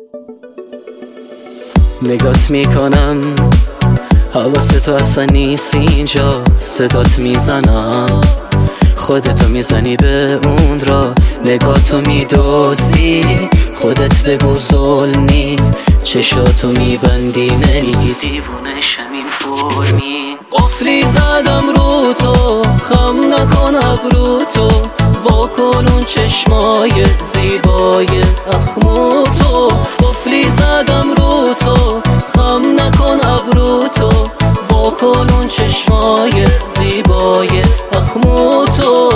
نگات میکنم حواستو اصلا نیست اینجا، صدات میزنم خودتو میزنی به اون را، نگاتو میدوزی خودت بگو ظلمی، چشاتو میبندی نمیگی دیوونشم این فرمی. قفلی زدم رو تو، خم نکن ابرو تو، واکن اون چشمای زیبای اخموتو. قفلی زدم رو تو، خم نکن ابرو تو، واکن اون چشمای زیبای اخموتو.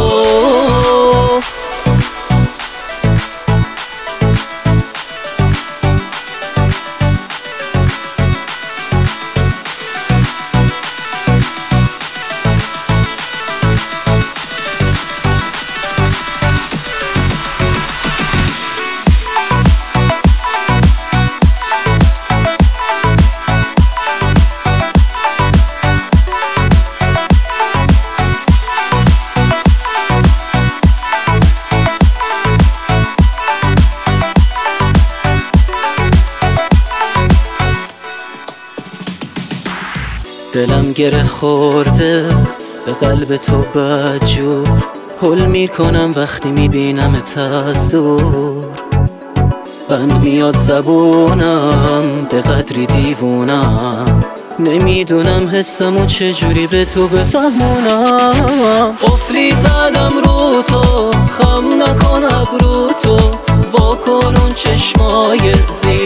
دلم گره خورده به قلب تو بدجور، حل میکنم وقتی میبینمت از دور. بند میاد زبونم به قدری دیوونم، نمیدونم حسمو چجوری به تو بفهمونم. قفلی زدم رو تو، خم نکن ابرو تو، واکن اون چشمای